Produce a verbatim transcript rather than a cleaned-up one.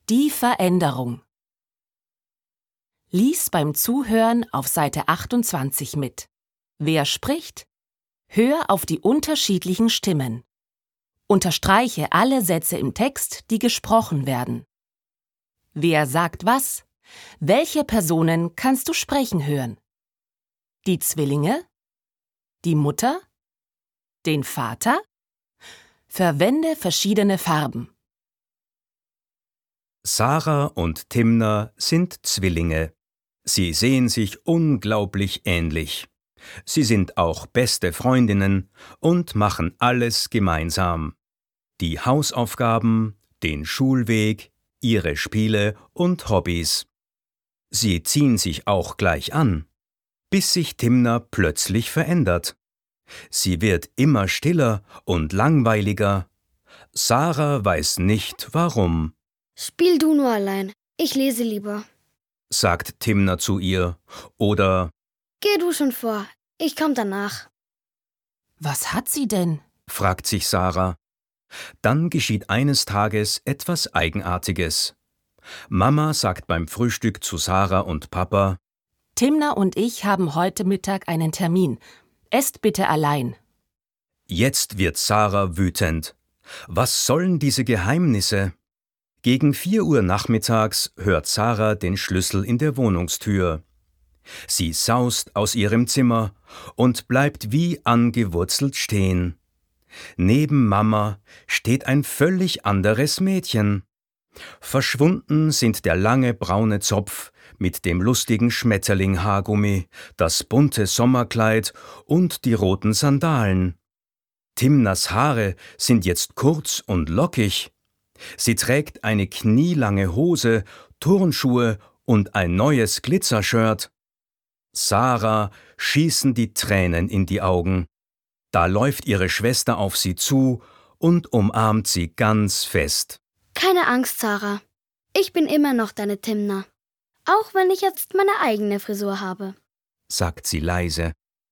Die Veränderung. Lies beim Zuhören auf Seite achtundzwanzig mit. Wer spricht? Hör auf die unterschiedlichen Stimmen. Unterstreiche alle Sätze im Text, die gesprochen werden. Wer sagt was? Welche Personen kannst du sprechen hören? Die Zwillinge? Die Mutter? Den Vater? Verwende verschiedene Farben. Sarah und Timna sind Zwillinge. Sie sehen sich unglaublich ähnlich. Sie sind auch beste Freundinnen und machen alles gemeinsam. Die Hausaufgaben, den Schulweg, ihre Spiele und Hobbys. Sie ziehen sich auch gleich an, bis sich Timna plötzlich verändert. Sie wird immer stiller und langweiliger. Sarah weiß nicht, warum. Spiel du nur allein, ich lese lieber, sagt Timna zu ihr, oder Geh du schon vor, ich komm danach. Was hat sie denn? fragt sich Sarah. Dann geschieht eines Tages etwas Eigenartiges. Mama sagt beim Frühstück zu Sarah und Papa: Timna und ich haben heute Mittag einen Termin. Esst bitte allein. Jetzt wird Sarah wütend. Was sollen diese Geheimnisse? Gegen vier Uhr nachmittags hört Sarah den Schlüssel in der Wohnungstür. Sie saust aus ihrem Zimmer und bleibt wie angewurzelt stehen. Neben Mama steht ein völlig anderes Mädchen. Verschwunden sind der lange braune Zopf mit dem lustigen Schmetterling-Haargummi, das bunte Sommerkleid und die roten Sandalen. Timnas Haare sind jetzt kurz und lockig. Sie trägt eine knielange Hose, Turnschuhe und ein neues Glitzershirt. Sarah schießen die Tränen in die Augen. Da läuft ihre Schwester auf sie zu und umarmt sie ganz fest. Keine Angst, Sarah. Ich bin immer noch deine Timna. Auch wenn ich jetzt meine eigene Frisur habe, sagt sie leise.